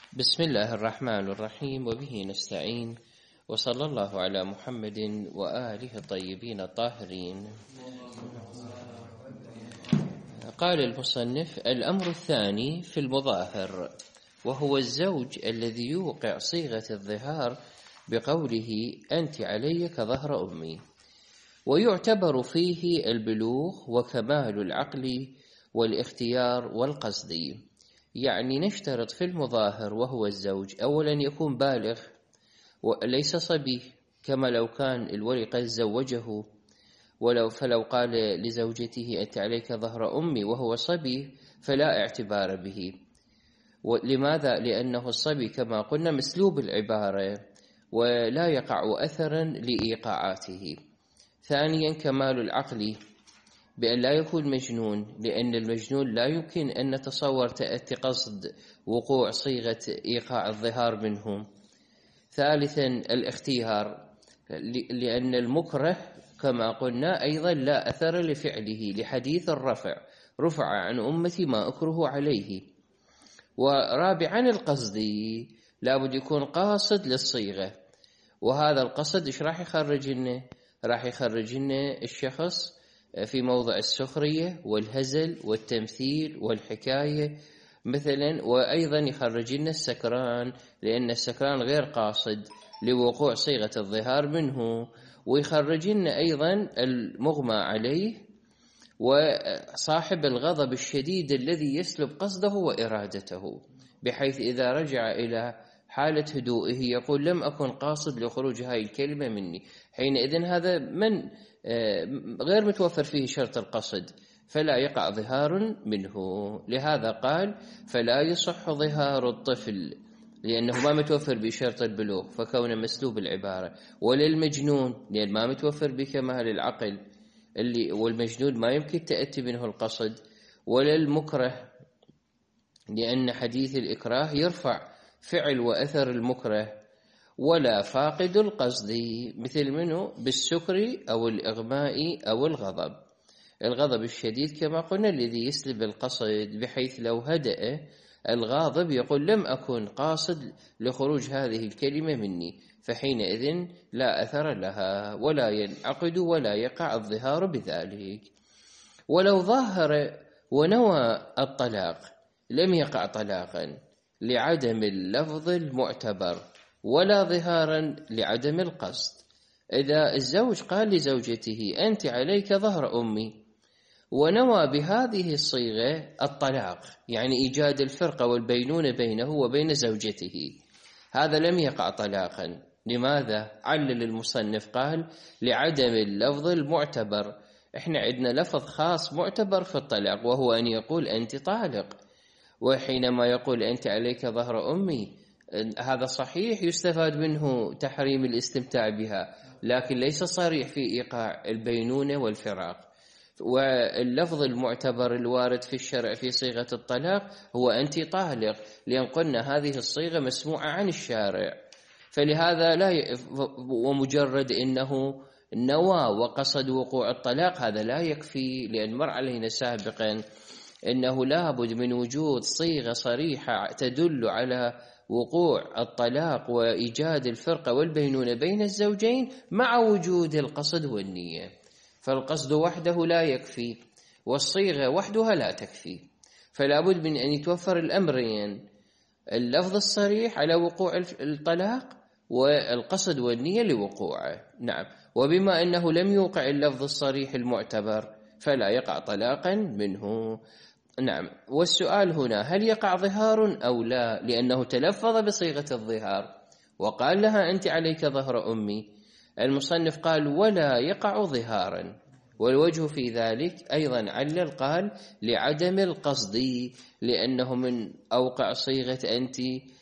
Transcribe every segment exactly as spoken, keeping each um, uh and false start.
بسم الله الرحمن الرحيم، وبه نستعين، وصلى الله على محمد وآله الطيبين الطاهرين. قال المصنف: الأمر الثاني في المظاهر، وهو الزوج الذي يوقع صيغة الظهار بقوله أنت علي كظهر أمي، ويعتبر فيه البلوغ وكمال العقل والاختيار والقصد. يعني نشترط في المظاهر وهو الزوج أولا يكون بالغ وليس صبي، كما لو كان الولي قد زوجه، ولو فلو قال لزوجته أنت عليك ظهر أمي وهو صبي فلا اعتبار به. لماذا؟ لأنه الصبي كما قلنا مسلوب العبارة ولا يقع أثرا لإيقاعاته. ثانيا كمال العقل، بأن لا يكون مجنون، لأن المجنون لا يمكن أن نتصور تأتي قصد وقوع صيغة إيقاع الظهار منه. ثالثا الاختيار، لأن المكره كما قلنا أيضا لا أثر لفعله، لحديث الرفع رفع عن أمتي ما أكره عليه. ورابعا القصد، لابد يكون قاصد للصيغة، وهذا القصد إيش راح يخرج لنا؟ راح يخرج لنا الشخص في موضع السخرية والهزل والتمثيل والحكاية مثلا، وأيضا يخرج لنا السكران، لأن السكران غير قاصد لوقوع صيغة الظهار منه، ويخرج لنا أيضا المغمى عليه وصاحب الغضب الشديد الذي يسلب قصده وإرادته، بحيث إذا رجع إلى حالة هدوئه يقول لم أكن قاصد لخروج هاي الكلمة مني. حينئذ هذا من غير متوفر فيه شرط القصد، فلا يقع ظهار منه. لهذا قال فلا يصح ظهار الطفل، لأنه ما متوفر بشرط البلوغ فكونه مسلوب العبارة، وللمجنون لأن ما متوفر بكمال العقل اللي والمجنون ما يمكن تأتي منه القصد، وللمكره لأن حديث الإكراه يرفع فعل وأثر المكره، ولا فاقد القصد مثل منه بالسكر أو الإغماء أو الغضب. الغضب الشديد كما قلنا الذي يسلب القصد، بحيث لو هدأ الغاضب يقول لم أكن قاصد لخروج هذه الكلمة مني، فحينئذ لا أثر لها ولا ينعقد ولا يقع الظهار بذلك. ولو ظاهر ونوى الطلاق لم يقع طلاقا لعدم اللفظ المعتبر، ولا ظهارا لعدم القصد. إذا الزوج قال لزوجته أنت عليك ظهر أمي ونوى بهذه الصيغة الطلاق، يعني إيجاد الفرقة والبينونة بينه وبين زوجته، هذا لم يقع طلاقا. لماذا؟ علل المصنف قال لعدم اللفظ المعتبر. احنا عندنا لفظ خاص معتبر في الطلاق وهو أن يقول أنت طالق، وحينما يقول أنت عليك ظهر أمي هذا صحيح يستفاد منه تحريم الاستمتاع بها، لكن ليس صريح في إيقاع البينونة والفراق. واللفظ المعتبر الوارد في الشرع في صيغة الطلاق هو أنت طالق، لأن قلنا هذه الصيغة مسموعة عن الشارع، فلهذا لا ي... ومجرد إنه نوى وقصد وقوع الطلاق هذا لا يكفي، لأن مر علينا سابقا إنه لابد من وجود صيغة صريحة تدل على وقوع الطلاق وإيجاد الفرقة والبينونة بين الزوجين مع وجود القصد والنية. فالقصد وحده لا يكفي والصيغة وحدها لا تكفي، فلا بد من أن يتوفر الأمرين، اللفظ الصريح على وقوع الطلاق والقصد والنية لوقوعه. نعم، وبما أنه لم يوقع اللفظ الصريح المعتبر فلا يقع طلاقا منه. نعم، والسؤال هنا هل يقع ظهار أو لا، لأنه تلفظ بصيغة الظهار وقال لها أنت عليك ظهر أمي. المصنف قال ولا يقع ظهارا، والوجه في ذلك أيضا علل قال لعدم القصد، لأنه من أوقع صيغة أنت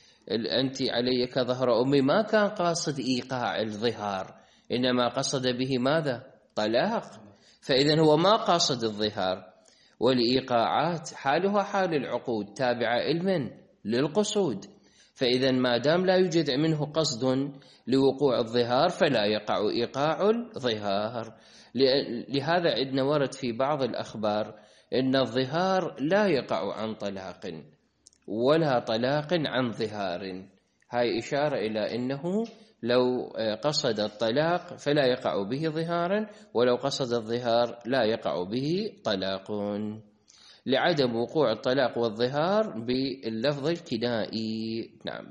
أنت عليك ظهر أمي ما كان قاصد إيقاع الظهار، إنما قصد به ماذا؟ طلاق، فإذن هو ما قاصد الظهار. والإيقاعات حالها حال العقود تابعة علما للقصود، فإذا ما دام لا يوجد منه قصد لوقوع الظهار فلا يقع إيقاع الظهار. لهذا عندنا ورد في بعض الأخبار إن الظهار لا يقع عن طلاق، ولا طلاق عن ظهار. هاي إشارة إلى أنه لو قصد الطلاق فلا يقع به ظهارا، ولو قصد الظهار لا يقع به طلاق، لعدم وقوع الطلاق والظهار باللفظ الكنائي. نعم.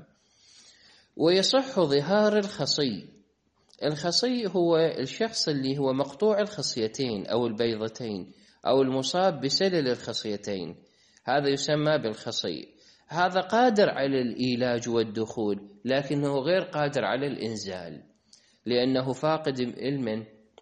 ويصح ظهار الخصي. الخصي هو الشخص اللي هو مقطوع الخصيتين أو البيضتين أو المصاب بسلل الخصيتين، هذا يسمى بالخصي. هذا قادر على الإيلاج والدخول لكنه غير قادر على الإنزال لأنه فاقد علم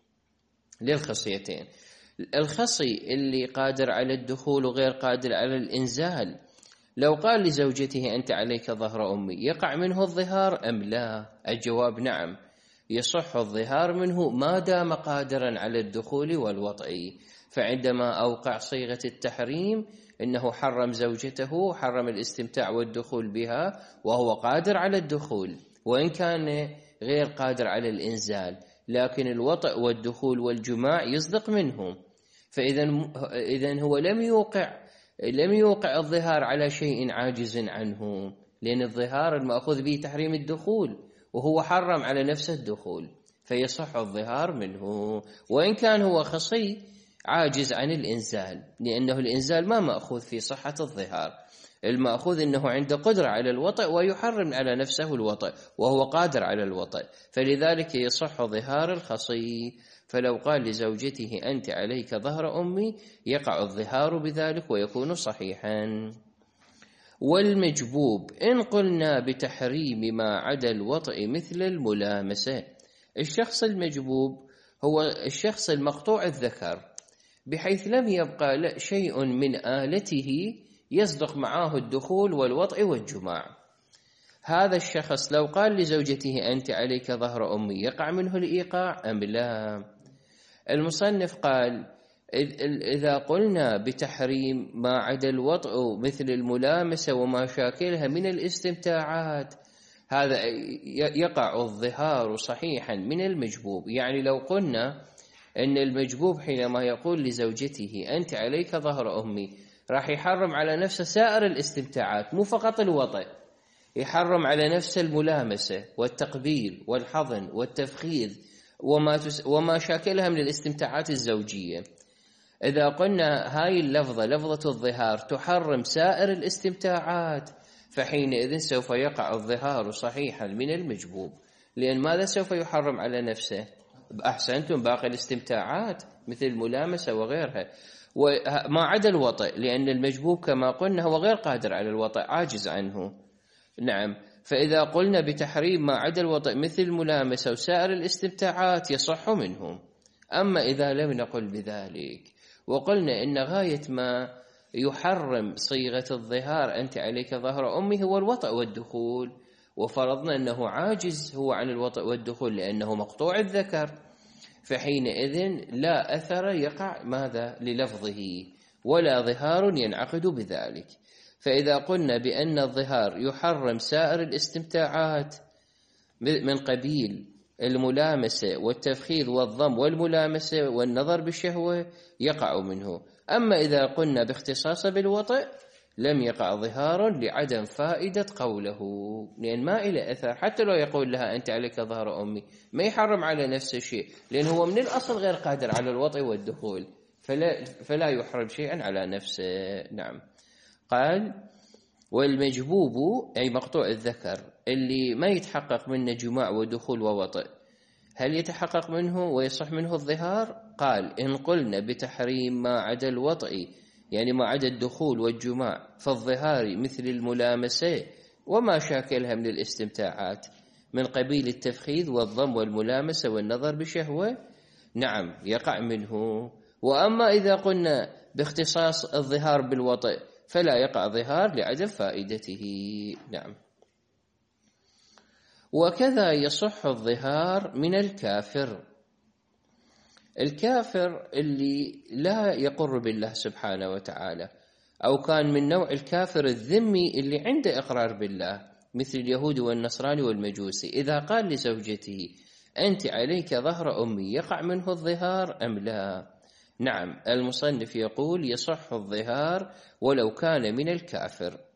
للخصيتين. الخصي اللي قادر على الدخول وغير قادر على الإنزال، لو قال لزوجته أنت عليك ظهر أمي، يقع منه الظهار أم لا؟ الجواب نعم، يصح الظهار منه ما دام قادرا على الدخول والوطء. فعندما أوقع صيغة التحريم إنه حرم زوجته، حرم الاستمتاع والدخول بها وهو قادر على الدخول وإن كان غير قادر على الإنزال، لكن الوطء والدخول والجماع يصدق منهم. فإذا إذن هو لم يوقع لم يوقع الظهار على شيء عاجز عنه، لأن الظهار المأخوذ به تحريم الدخول وهو حرم على نفسه الدخول، فيصح الظهار منه وإن كان هو خصي عاجز عن الإنزال، لأنه الإنزال ما مأخوذ في صحة الظهار، المأخوذ أنه عنده قدرة على الوطء ويحرم على نفسه الوطء وهو قادر على الوطء، فلذلك يصح ظهار الخصي. فلو قال لزوجته أنت عليك ظهر أمي يقع الظهار بذلك ويكون صحيحا. والمجبوب إن قلنا بتحريم ما عدا الوطء مثل الملامسة. الشخص المجبوب هو الشخص المقطوع الذكر بحيث لم يبقى شيء من آلته يصدق معه الدخول والوطء والجماع. هذا الشخص لو قال لزوجته أنت عليك ظهر أمي يقع منه الإيقاع أم لا؟ المصنف قال إذا قلنا بتحريم ما عدا الوطء مثل الملامسة وما شاكلها من الاستمتاعات، هذا يقع الظهار صحيحا من المجبوب. يعني لو قلنا أن المجبوب حينما يقول لزوجته أنت عليك ظهر أمي راح يحرم على نفسه سائر الاستمتاعات، مو فقط الوطء، يحرم على نفسه الملامسة والتقبيل والحضن والتفخيذ وما, تس... وما شاكلها من الاستمتاعات الزوجية. إذا قلنا هاي اللفظة لفظة الظهار تحرم سائر الاستمتاعات، فحينئذ سوف يقع الظهار صحيحا من المجبوب. لأن ماذا سوف يحرم على نفسه؟ أحسنتم، باقي الاستمتاعات مثل الملامسة وغيرها، وما عدا الوطء، لأن المجبوب كما قلنا هو غير قادر على الوطء، عاجز عنه. نعم. فإذا قلنا بتحريم ما عدا الوطء مثل الملامسة وسائر الاستمتاعات يصح منهم. أما إذا لم نقل بذلك وقلنا إن غاية ما يحرم صيغة الظهار أنت عليك ظهر أمي هو الوطء والدخول، وفرضنا أنه عاجز هو عن الوطء والدخول لأنه مقطوع الذكر، فحينئذ لا أثر يقع ماذا للفظه ولا ظهار ينعقد بذلك. فإذا قلنا بأن الظهار يحرم سائر الاستمتاعات من قبيل الملامسة والتفخيذ والضم والملامسة والنظر بالشهوة يقع منه. أما إذا قلنا باختصاص بالوطء لم يقع ظهار لعدم فائدة قوله، لأن ما إلى أثر، حتى لو يقول لها أنت عليك ظهر أمي ما يحرم على نفسه شيء، لأن هو من الأصل غير قادر على الوطء والدخول، فلا, فلا يحرم شيئا على نفسه. نعم. قال والمجبوب أي مقطوع الذكر اللي ما يتحقق منه جماع ودخول ووطء، هل يتحقق منه ويصح منه الظهار؟ قال إن قلنا بتحريم ما عدا الوطء يعني ما عدا الدخول والجماع فالظهار مثل الملامسة وما شاكلها من الاستمتاعات من قبيل التفخيذ والضم والملامسة والنظر بشهوة، نعم يقع منه. وأما إذا قلنا باختصاص الظهار بالوطء فلا يقع ظهار لعدم فائدته. نعم. وكذا يصح الظهار من الكافر. الكافر اللي لا يقر بالله سبحانه وتعالى، أو كان من نوع الكافر الذمي اللي عنده إقرار بالله مثل اليهود والنصراني والمجوسي، إذا قال لزوجته أنت عليك ظهر أمي يقع منه الظهار أم لا؟ نعم. المصنف يقول يصح الظهار ولو كان من الكافر.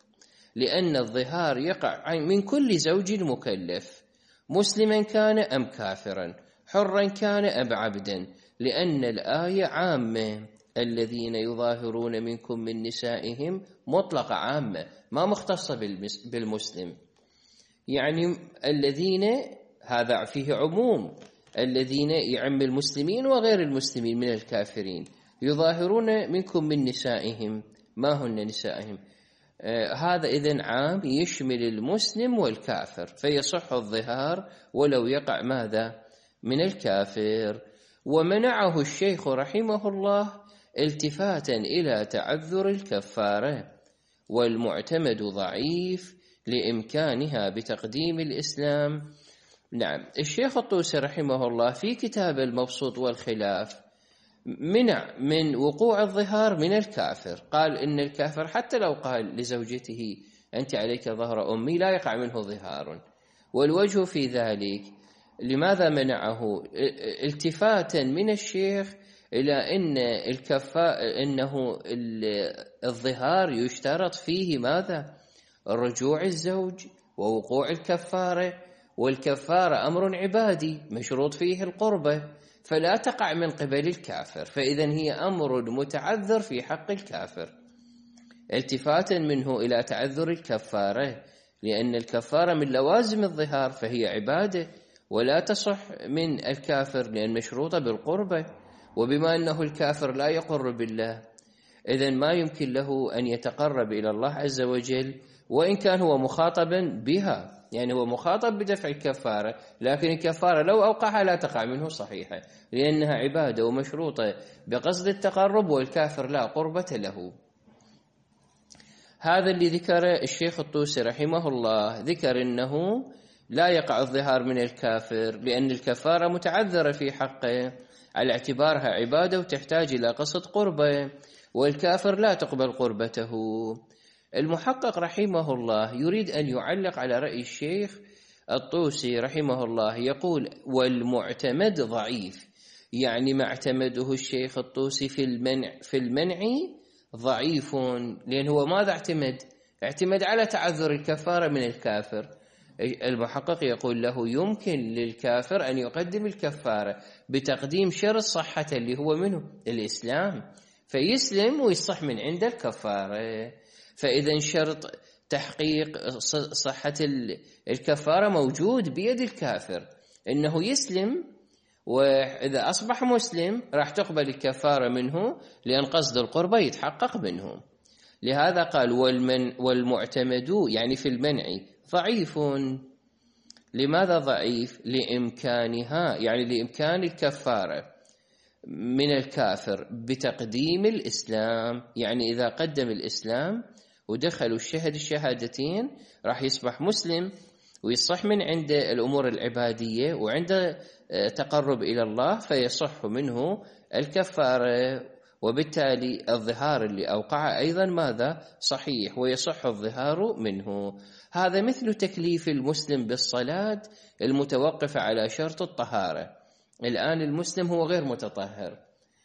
لأن الظهار يقع من كل زوج مكلف، مسلما كان أم كافرا، حرا كان أم عبدا، لأن الآية عامة، الذين يظاهرون منكم من نسائهم مطلقة عامة ما مختصة بالمسلم، يعني الذين هذا فيه عموم، الذين يعم المسلمين وغير المسلمين من الكافرين، يظاهرون منكم من نسائهم، ما هن نسائهم؟ آه هذا إذن عام يشمل المسلم والكافر، فيصح الظهار ولو يقع ماذا؟ من الكافر. ومنعه الشيخ رحمه الله التفاتا إلى تعذر الكفارة، والمعتمد ضعيف لإمكانها بتقديم الإسلام. نعم، الشيخ الطوسي رحمه الله في كتاب المبسوط والخلاف منع من وقوع الظهار من الكافر، قال إن الكافر حتى لو قال لزوجته أنت عليك ظهر أمي لا يقع منه ظهار. والوجه في ذلك لماذا منعه؟ التفاتا من الشيخ إلى أن الكفاء إنه الظهار يشترط فيه ماذا؟ رجوع الزوج ووقوع الكفارة، والكفارة أمر عبادي مشروط فيه القربة، فلا تقع من قبل الكافر، فإذن هي أمر متعذر في حق الكافر، التفاتا منه إلى تعذر الكفارة، لأن الكفارة من لوازم الظهار فهي عبادة ولا تصح من الكافر لأن مشروطة بالقربة، وبما أنه الكافر لا يقر بالله إذن ما يمكن له أن يتقرب إلى الله عز وجل، وإن كان هو مخاطبا بها، يعني هو مخاطب بدفع الكفارة، لكن الكفارة لو أوقعها لا تقع منه صحيحة، لأنها عبادة ومشروطة بقصد التقرب، والكافر لا قربة له. هذا اللي ذكر الشيخ الطوسي رحمه الله، ذكر أنه لا يقع الظهار من الكافر لأن الكفارة متعذرة في حقه على اعتبارها عبادة وتحتاج إلى قصد قربة، والكافر لا تقبل قربته. المحقق رحمه الله يريد أن يعلق على رأي الشيخ الطوسي رحمه الله، يقول والمعتمد ضعيف، يعني ما اعتمده الشيخ الطوسي في المنع في المنع ضعيف، لأن هو ماذا اعتمد؟ اعتمد على تعذر الكفارة من الكافر. المحقق يقول له يمكن للكافر أن يقدم الكفارة بتقديم شرط صحة اللي هو منه الإسلام، فيسلم ويصح من عند الكفارة، فإذا شرط تحقيق صحة الكفارة موجود بيد الكافر، إنه يسلم، وإذا أصبح مسلم راح تقبل الكفارة منه لأن قصد القربة يتحقق منه. لهذا قال والمن والمعتمد يعني في المنع ضعيف. لماذا ضعيف؟ لإمكانها، يعني لإمكان الكفارة من الكافر بتقديم الإسلام، يعني إذا قدم الإسلام ودخلوا الشهد الشهادتين راح يصبح مسلم ويصح من عند الأمور العبادية وعند تقرب إلى الله، فيصح منه الكفارة، وبالتالي الظهار اللي أوقع أيضا ماذا؟ صحيح، ويصح الظهار منه. هذا مثل تكليف المسلم بالصلاة المتوقفة على شرط الطهارة. الآن المسلم هو غير متطهر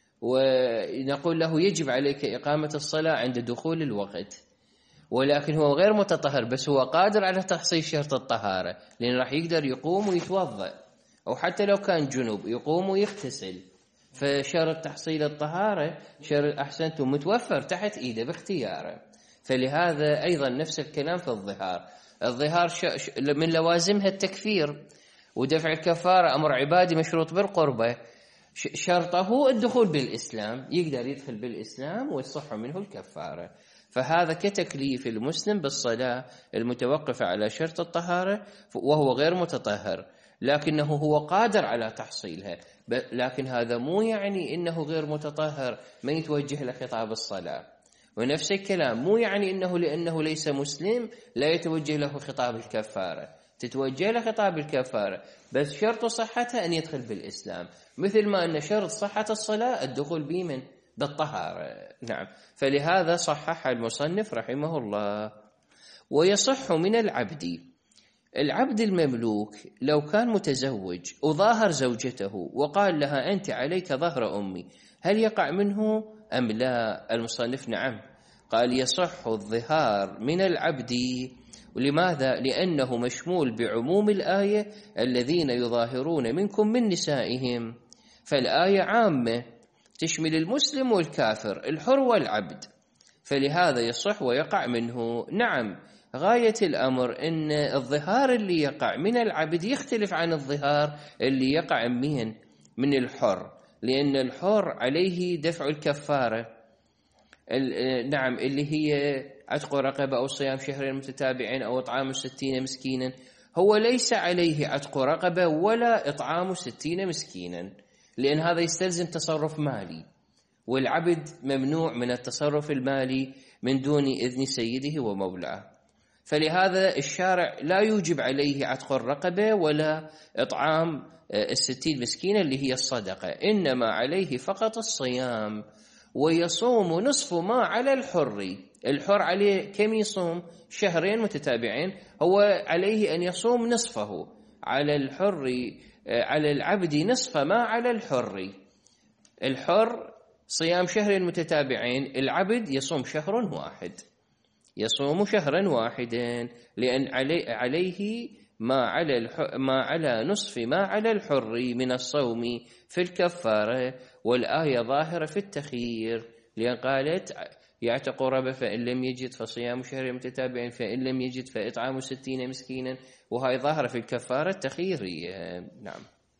ونقول له يجب عليك إقامة الصلاة عند دخول الوقت، ولكن هو غير متطهر بس هو قادر على تحصيل شرط الطهارة، لأن راح يقدر يقوم ويتوضأ، أو حتى لو كان جنوب يقوم ويغتسل، فشرط تحصيل الطهارة شرط أحسنته متوفر تحت إيده باختياره. فلهذا أيضا نفس الكلام في الظهار. الظهار من لوازمها التكفير، ودفع الكفارة أمر عبادي مشروط بالقربة، شرطه الدخول بالإسلام، يقدر يدخل بالإسلام ويصح منه الكفارة. فهذا كتكليف المسلم بالصلاة المتوقفة على شرط الطهارة وهو غير متطهر، لكنه هو قادر على تحصيلها، لكن هذا مو يعني إنه غير متطهر ما يتوجه لخطاب الصلاة. ونفس الكلام مو يعني إنه لأنه ليس مسلم لا يتوجه له خطاب الكفارة، تتوجه له خطاب الكفارة، بس شرط صحتها أن يدخل بالإسلام، مثل ما أن شرط صحة الصلاة الدخول بمن بالطهارة. نعم، فلهذا صحح المصنف رحمه الله. ويصح من العبد، العبد المملوك لو كان متزوج وظاهر زوجته وقال لها أنت عليك ظهر أمي، هل يقع منه أم لا؟ المصنف نعم، قال يصح الظهار من العبد. ولماذا؟ لأنه مشمول بعموم الآية الذين يظاهرون منكم من نسائهم، فالآية عامة تشمل المسلم والكافر، الحر والعبد، فلهذا يصح ويقع منه. نعم، غاية الأمر أن الظهار اللي يقع من العبد يختلف عن الظهار اللي يقع من من الحر، لأن الحر عليه دفع الكفارة، نعم، اللي هي عتق رقبة أو صيام شهرين متتابعين أو إطعام ستين مسكينا. هو ليس عليه عتق رقبة ولا إطعام ستين مسكينا، لأن هذا يستلزم تصرف مالي، والعبد ممنوع من التصرف المالي من دون إذن سيده ومولاه، فلهذا الشارع لا يوجب عليه عتق الرقبة ولا إطعام الستين مسكينة اللي هي الصدقة، إنما عليه فقط الصيام، ويصوم نصف ما على الحر. الحر عليه كم يصوم؟ شهرين متتابعين، هو عليه أن يصوم نصفه، على الحر على العبد نصف ما على الحر. الحر صيام شهر متتابعين، العبد يصوم شهر واحد، يصوم شهرا واحدا، لأن علي عليه ما على ما على نصف ما على الحر من الصوم في الكفارة، والآية ظاهرة في التخيير، لأن قالت يعتق رقبة فإن لم يجد فصيام شهر متتابعين، فإن لم يجد فإطعام ستين مسكينا، وهي ظاهرة في الكفارة التخييرية. نعم.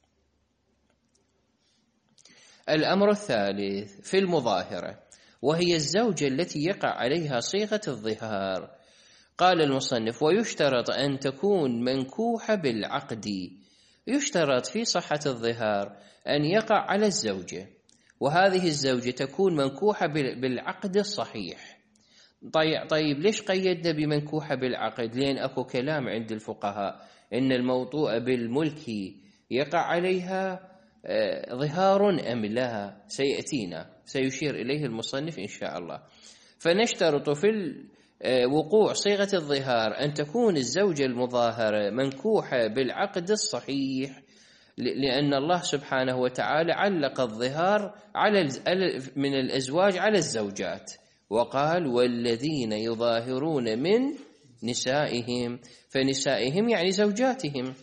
الأمر الثالث في المظاهرة، وهي الزوجة التي يقع عليها صيغة الظهار. قال المصنف: ويشترط أن تكون منكوحة بالعقد. يشترط في صحة الظهار أن يقع على الزوجة، وهذه الزوجة تكون منكوحة بالعقد الصحيح. طيب, طيب ليش قيدنا بمنكوحة بالعقد؟ لأن أكو كلام عند الفقهاء إن الموطوء بالملك يقع عليها ظهار أم لا، سيأتينا سيشير إليه المصنف إن شاء الله. فنشترط في وقوع صيغة الظهار أن تكون الزوجة المظاهرة منكوحة بالعقد الصحيح، لأن الله سبحانه وتعالى علق الظهار على من الأزواج على الزوجات، وقال: والذين يظاهرون من نسائهم، فنسائهم يعني زوجاتهم،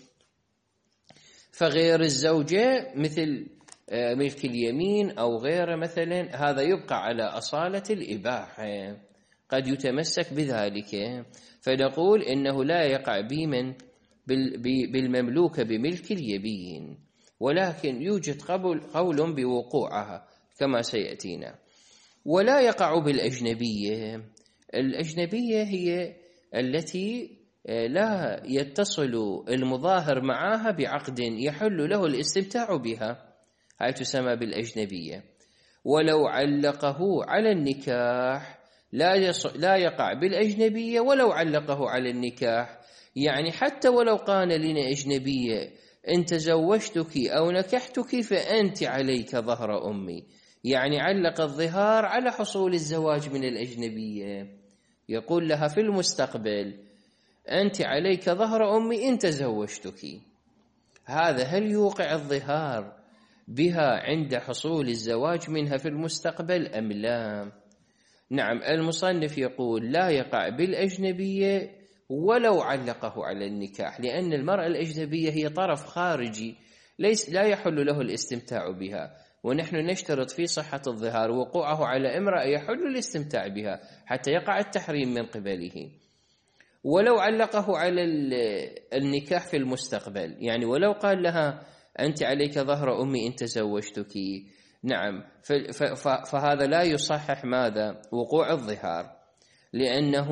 فغير الزوجة مثل ملك اليمين أو غيره مثلا، هذا يبقى على أصالة الإباحة، قد يتمسك بذلك، فنقول إنه لا يقع بمن بالمملوك بملك اليمين، ولكن يوجد قول بوقوعها كما سيأتينا. ولا يقع بالأجنبية. الأجنبية هي التي لا يتصل المظاهر معها بعقد يحل له الاستمتاع بها، هاي تسمى بالأجنبية. ولو علقه على النكاح لا لا يقع بالأجنبية ولو علقه على النكاح، يعني حتى ولو قال لنا أجنبية إن تزوجتك أو نكحتك فأنت عليك ظهر أمي، يعني علق الظهار على حصول الزواج من الأجنبية، يقول لها في المستقبل أنت عليك ظهر أمي إن تزوجتك. هذا هل يوقع الظهار بها عند حصول الزواج منها في المستقبل أم لا؟ نعم، المصنف يقول لا يقع بالأجنبية ولو علقه على النكاح، لأن المرأة الأجنبية هي طرف خارجي ليس لا يحل له الاستمتاع بها، ونحن نشترط في صحة الظهار وقوعه على امرأة يحل الاستمتاع بها حتى يقع التحريم من قبله. ولو علقه على النكاح في المستقبل، يعني ولو قال لها أنت عليك ظهر أمي إن تزوجتك، نعم، فهذا لا يصحح ماذا؟ وقوع الظهار، لأنه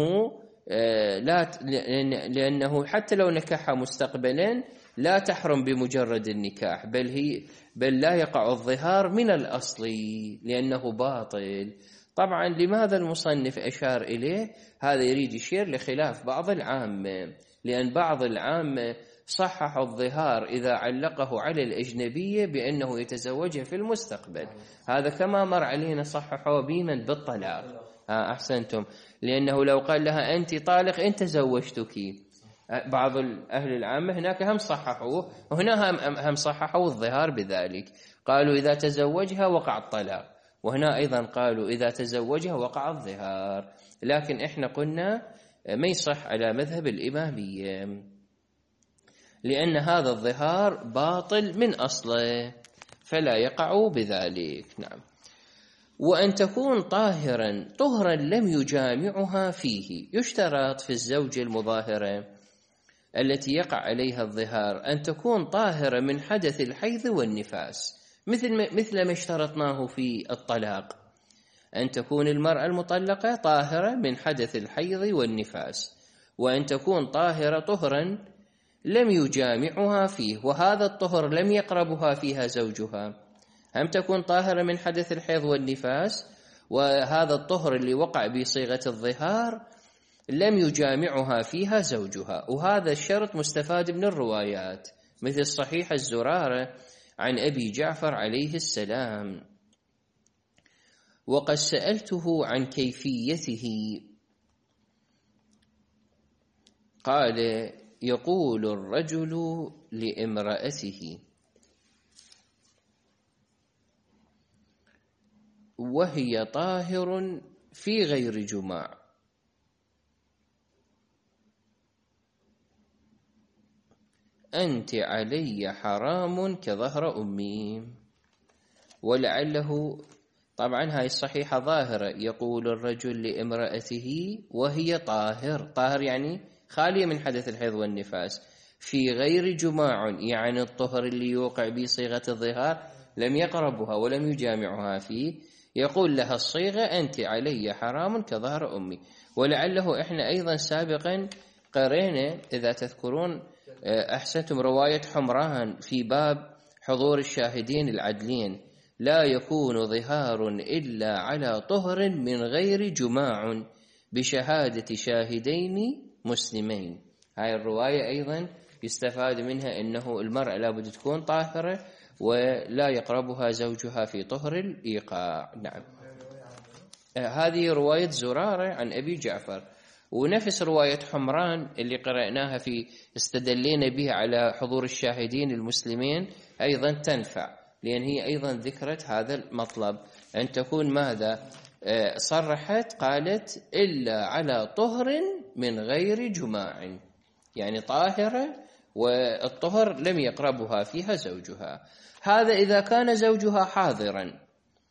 لا لأنه حتى لو نكحها مستقبلا لا تحرم بمجرد النكاح، بل هي بل لا يقع الظهار من الأصل لأنه باطل. طبعا لماذا المصنف أشار إليه؟ هذا يريد يشير لخلاف بعض العامة، لأن بعض العامة صحح الظهار إذا علقه على الأجنبية بأنه يتزوجها في المستقبل، هذا كما مر علينا صححوا بمن بالطلاق. ها أحسنتم، لأنه لو قال لها أنت طالق إن تزوجتك، بعض أهل العامة هناك هم صححوه، وهنا هم, هم صححوا الظهار بذلك، قالوا إذا تزوجها وقع الطلاق، وهنا أيضا قالوا إذا تزوجها وقع الظهار، لكن إحنا قلنا ما يصح على مذهب الإمامية، لأن هذا الظهار باطل من أصله فلا يقع بذلك. نعم. وأن تكون طاهرا طهرا لم يجامعها فيه، يشترط في الزوجة المظاهرة التي يقع عليها الظهار أن تكون طاهرة من حدث الحيض والنفاس، مثل مثل ما اشترطناه في الطلاق، أن تكون المرأة المطلقة طاهرة من حدث الحيض والنفاس، وأن تكون طاهرة طهرا لم يجامعها فيه، وهذا الطهر لم يقربها فيها زوجها، هم تكون طاهرة من حدث الحيض والنفاس، وهذا الطهر اللي وقع بصيغة الظهار لم يجامعها فيها زوجها. وهذا الشرط مستفاد من الروايات، مثل صحيح الزرارة عن أبي جعفر عليه السلام: وقد سألته عن كيفيته قال: يقول الرجل لامرأته وهي طاهر في غير جماع: أنت علي حرام كظهر أمي. ولعله طبعا هاي الصحيحة ظاهرة، يقول الرجل لامرأته وهي طاهر، طاهر يعني خالية من حدث الحيض والنفاس، في غير جماع يعني الطهر اللي يوقع بصيغة الظهار لم يقربها ولم يجامعها فيه، يقول لها الصيغة أنت علي حرام كظهر أمي. ولعله إحنا أيضا سابقا قرينا إذا تذكرون أحسنتم رواية حمران في باب حضور الشاهدين العدلين: لا يكون ظهار إلا على طهر من غير جماع بشهادة شاهدين مسلمين. هاي الرواية أيضا يستفاد منها أنه المرأة لابد تكون طاهرة ولا يقربها زوجها في طهر الإيقاع. نعم. هذه رواية زرارة عن أبي جعفر، ونفس رواية حمران اللي قرأناها في استدلينا بها على حضور الشاهدين المسلمين أيضا تنفع، لأن هي أيضا ذكرت هذا المطلب، أن تكون ماذا؟ صرحت قالت إلا على طهر من غير جماع، يعني طاهرة والطهر لم يقربها فيها زوجها. هذا إذا كان زوجها حاضرا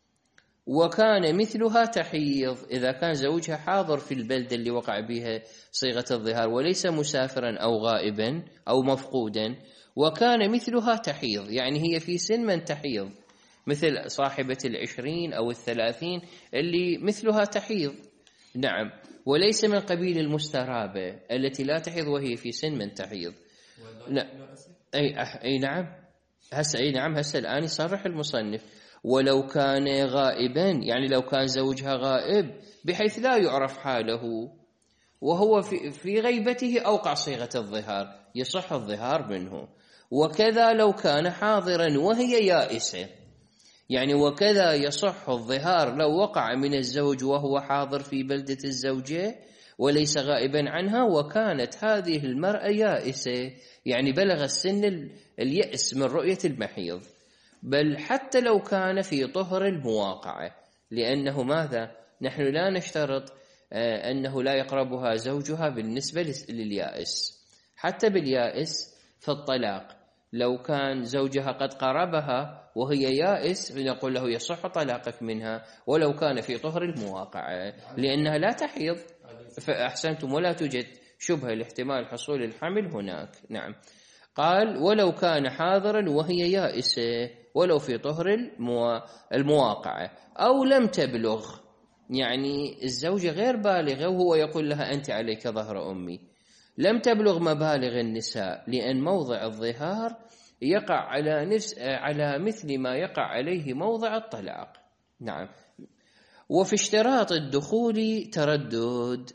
وكان مثلها تحيض، إذا كان زوجها حاضر في البلدة اللي وقع بها صيغة الظهار وليس مسافرا أو غائبا أو مفقودا، وكان مثلها تحيض يعني هي في سن من تحيض، مثل صاحبة العشرين أو الثلاثين اللي مثلها تحيض. نعم. وليس من قبيل المسترابة التي لا تحيض وهي في سن من تحيض. لا. أي, أي نعم. هسه أي نعم هسه الآن يصرح المصنف: ولو كان غائبا، يعني لو كان زوجها غائب بحيث لا يعرف حاله وهو في, في غيبته أوقع صيغة الظهار، يصح الظهار منه. وكذا لو كان حاضرا وهي يائسة، يعني وكذا يصح الظهار لو وقع من الزوج وهو حاضر في بلدة الزوجة وليس غائبا عنها، وكانت هذه المرأة يائسة يعني بلغ السن اليأس من رؤية المحيض، بل حتى لو كان في طهر المواقعة، لأنه ماذا؟ نحن لا نشترط أنه لا يقربها زوجها بالنسبة لليائس، حتى باليائس في الطلاق لو كان زوجها قد قربها وهي يائس نقول له يصح طلاقك منها ولو كان في طهر المواقعة، لأنها لا تحيض. فأحسنتم، ولا توجد شبهة لاحتمال حصول الحمل هناك. نعم. قال: ولو كان حاضرا وهي يائسة ولو في طهر المواقعة، أو لم تبلغ، يعني الزوجة غير بالغة وهو يقول لها أنت عليك ظهر أمي، لم تبلغ مبالغ النساء، لأن موضع الظهار يقع على نفس على مثل ما يقع عليه موضع الطلاق. نعم. وفي اشتراط الدخول تردد،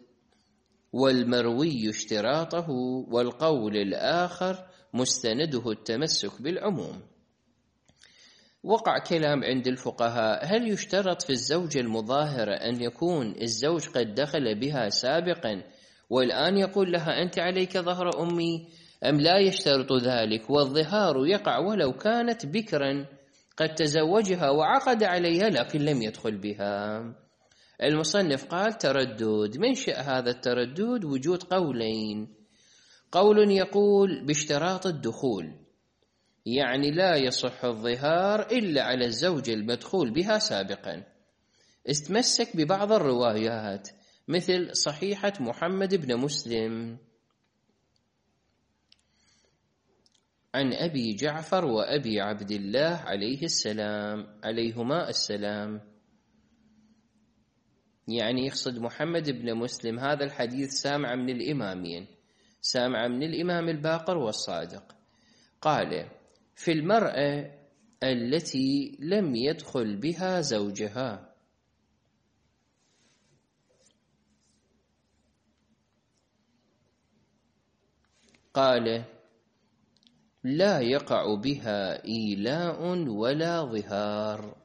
والمروي اشتراطه، والقول الآخر مستنده التمسك بالعموم. وقع كلام عند الفقهاء: هل يشترط في الزوجة المظاهرة أن يكون الزوج قد دخل بها سابقا والآن يقول لها أنت عليك ظهر أمي، أم لا يشترط ذلك؟ والظهار يقع ولو كانت بكرا قد تزوجها وعقد عليها لكن لم يدخل بها. المصنف قال تردد. منشأ هذا التردد وجود قولين: قول يقول باشتراط الدخول، يعني لا يصح الظهار إلا على الزوج المدخول بها سابقا، استمسك ببعض الروايات مثل صحيحة محمد بن مسلم عن أبي جعفر وأبي عبد الله عليه السلام عليهما السلام، يعني يقصد محمد بن مسلم هذا الحديث سامع من الإمامين، سامع من الإمام الباقر والصادق. قال: في المرأة التي لم يدخل بها زوجها، قال: لا يقع بها إيلاء ولا ظهار.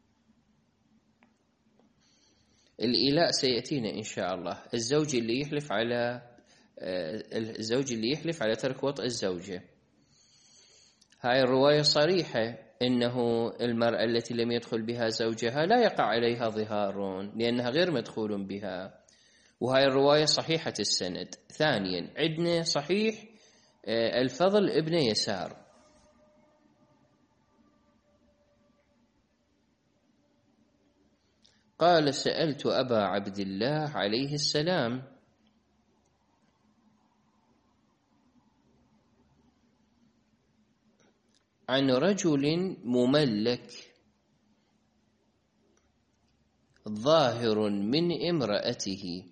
الإيلاء سيأتينا إن شاء الله، الزوج اللي يحلف على الزوج اللي يحلف على ترك وطء الزوجة. هاي الرواية صريحة إنه المرأة التي لم يدخل بها زوجها لا يقع عليها ظهار لأنها غير مدخول بها، وهاي الرواية صحيحة السند. ثانيا عندنا صحيح الفضل ابن يسار قال: سألت أبا عبد الله عليه السلام عن رجل مملك ظاهر من امرأته،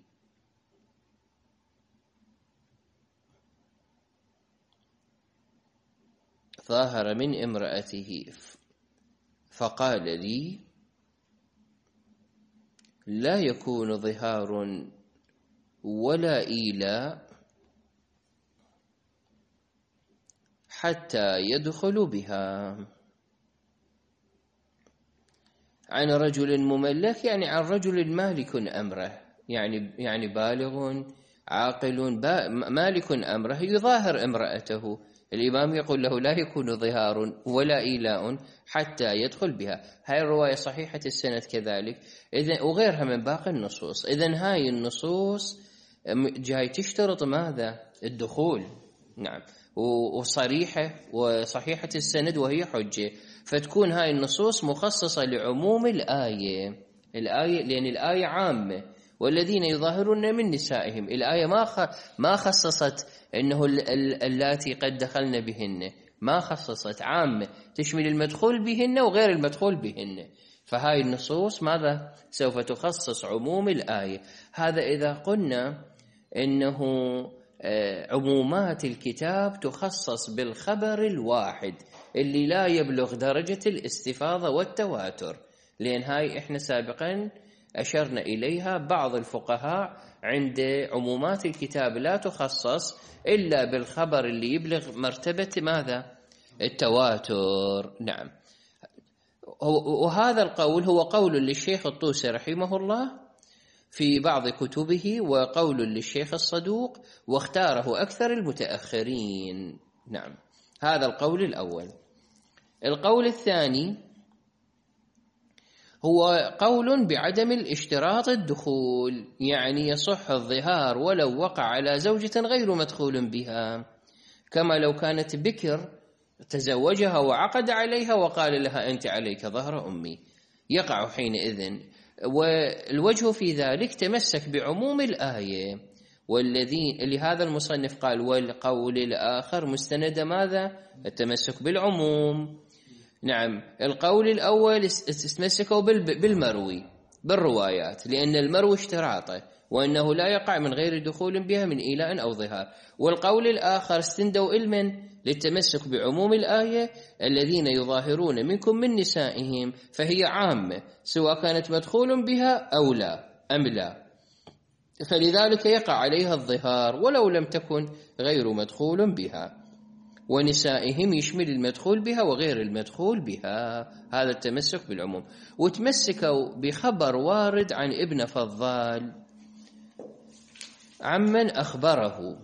ظاهر من امرأته فقال لي: لا يكون ظهار ولا إيلاء حتى يدخل بها. عن رجل مملك يعني عن رجل مالك أمره، يعني يعني بالغ عاقل مالك أمره يظاهر امرأته. الإمام يقول له لا يكون ظهار ولا إيلاء حتى يدخل بها. هاي الرواية صحيحة السند كذلك، إذن وغيرها من باقي النصوص. إذن هاي النصوص جاي تشترط ماذا؟ الدخول. نعم، وصريحة وصحيحة السند وهي حجة، فتكون هاي النصوص مخصصة لعموم الآية. الآية لأن الآية عامة، والذين يظاهرون من نسائهم. الآية ما ما خصصت إنه اللاتي قد دخلن بهن، ما خصصت، عامة تشمل المدخول بهن وغير المدخول بهن. فهاي النصوص ماذا؟ سوف تخصص عموم الآية. هذا إذا قلنا إنه عمومات الكتاب تخصص بالخبر الواحد اللي لا يبلغ درجة الاستفاضة والتواتر، لأن هاي إحنا سابقا أشرنا إليها. بعض الفقهاء عند عمومات الكتاب لا تخصص إلا بالخبر اللي يبلغ مرتبة ماذا؟ التواتر. نعم، وهذا القول هو قول للشيخ الطوسي رحمه الله في بعض كتبه، وقول للشيخ الصدوق، واختاره أكثر المتأخرين. نعم، هذا القول الأول. القول الثاني هو قول بعدم الاشتراط الدخول، يعني يصح الظهار ولو وقع على زوجة غير مدخول بها، كما لو كانت بكر تزوجها وعقد عليها وقال لها أنت عليك ظهر أمي، يقع حينئذ. والوجه في ذلك تمسك بعموم الآية، والذين لهذا المصنف قال: والقول الآخر مستند ماذا؟ التمسك بالعموم. نعم، القول الأول استمسكوا بالمروي بالروايات، لأن المروي اشتراطه وأنه لا يقع من غير دخول بها من إيلاء أو ظهار. والقول الآخر استندوا علما للتمسك بعموم الآية: الذين يظاهرون منكم من نسائهم، فهي عامة سواء كانت مدخول بها أو لا أم لا، فلذلك يقع عليها الظهار ولو لم تكن غير مدخول بها. ونسائهم يشمل المدخول بها وغير المدخول بها. هذا التمسك بالعموم. وتمسكوا بخبر وارد عن ابن فضال عمن أخبره.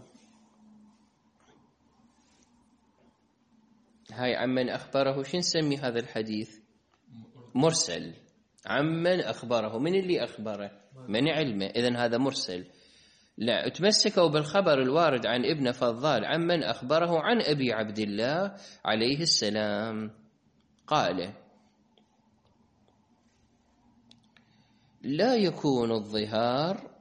هاي عمن أخبره شو نسمي هذا الحديث؟ مرسل. عمن أخبره، من اللي أخبره؟ من علمه، إذن هذا مرسل. لا، تمسكوا بالخبر الوارد عن ابن فضال عمن أخبره عن أبي عبد الله عليه السلام قال: لا يكون الظهار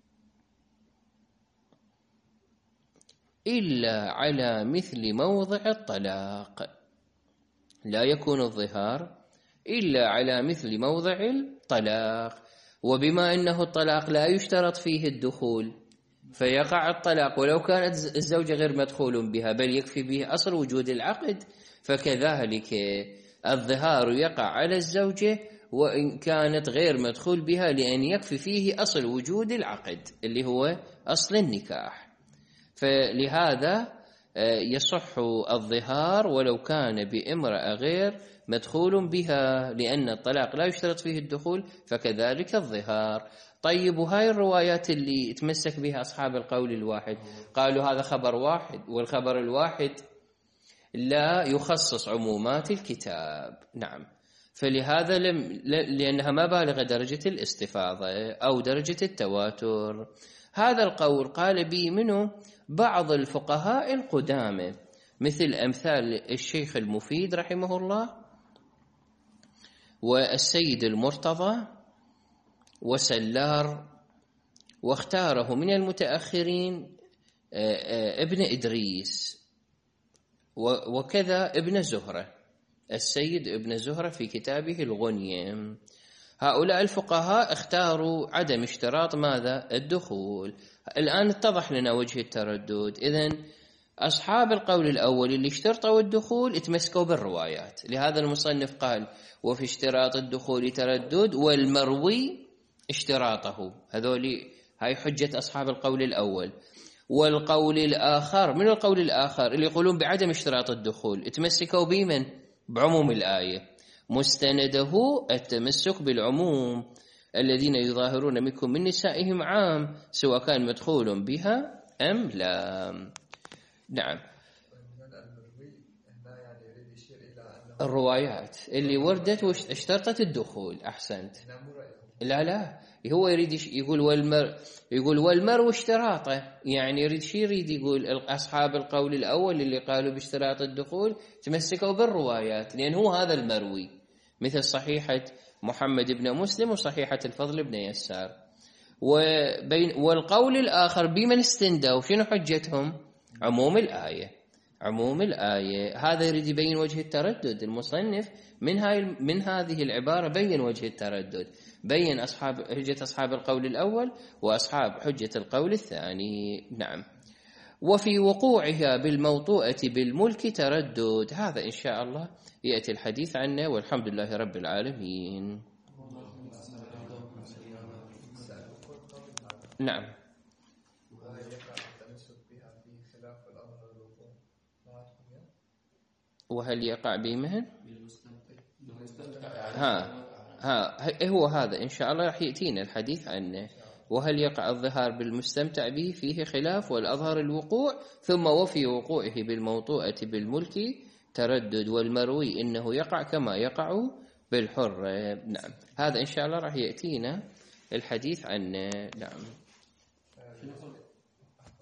إلا على مثل موضع الطلاق. لا يكون الظهار إلا على مثل موضع الطلاق. وبما أنه الطلاق لا يشترط فيه الدخول، فيقع الطلاق ولو كانت الزوجة غير مدخول بها، بل يكفي به أصل وجود العقد، فكذلك الظهار يقع على الزوجة وإن كانت غير مدخول بها، لأن يكفي فيه أصل وجود العقد اللي هو أصل النكاح. فلهذا يصح الظهار ولو كان بامرأة غير مدخول بها، لأن الطلاق لا يشترط فيه الدخول، فكذلك الظهار. طيب، وهاي الروايات اللي تمسك بها أصحاب القول الواحد قالوا هذا خبر واحد، والخبر الواحد لا يخصص عمومات الكتاب. نعم، فلهذا لم لأنها ما بالغ درجة الاستفاضة أو درجة التواتر. هذا القول قال به منه بعض الفقهاء القدامى، مثل أمثال الشيخ المفيد رحمه الله، والسيد المرتضى، وسلار، واختاره من المتأخرين ابن إدريس، وكذا ابن زهرة، السيد ابن زهرة في كتابه الغنية. هؤلاء الفقهاء اختاروا عدم اشتراط ماذا؟ الدخول. الآن اتضح لنا وجه التردد. إذن أصحاب القول الأول اللي اشترطوا الدخول اتمسكوا بالروايات، لهذا المصنف قال: وفي اشتراط الدخول تردد والمروي اشتراطه. هذولي هاي حجة أصحاب القول الأول. والقول الآخر، من القول الآخر اللي يقولون بعدم اشتراط الدخول، اتمسكوا بمن؟ بعموم الآية. مستنده التمسك بالعموم: الذين يظاهرون منكم من نسائهم عام، سواء كان مدخول بها أم لا. نعم، الروايات اللي وردت واشترطت الدخول. أحسنت. لا لا، هو يريد يقول والمر يقول والمر اشتراطه، يعني يريد شيء يريد يقول أصحاب القول الأول اللي قالوا باشتراط الدخول تمسكوا بالروايات، لأن هو هذا المروي، مثل صحيحة محمد بن مسلم وصحيحة الفضل بن يسار. وبين والقول الآخر بمن استندوا، شنو حجتهم؟ عموم الآية. عموم الآية. هذا يريد يبين وجه التردد. المصنف من هاي من هذه العبارة بين وجه التردد، بين أصحاب حجة أصحاب القول الأول وأصحاب حجة القول الثاني. نعم. وفي وقوعها بالموطوءة بالملك تردد. هذا إن شاء الله يأتي الحديث عنه، والحمد لله رب العالمين. نعم. وهل يقع بمهن؟ ها ها هو هذا إن شاء الله راح يأتينا الحديث عنه. وهل يقع الظهار بالمستمتع به؟ فيه خلاف، والأظهر الوقوع. ثم وفي وقوعه بالموطوءة بالملك تردد، والمروي إنه يقع كما يقع بالحر. نعم، هذا إن شاء الله راح يأتينا الحديث عنه. نعم.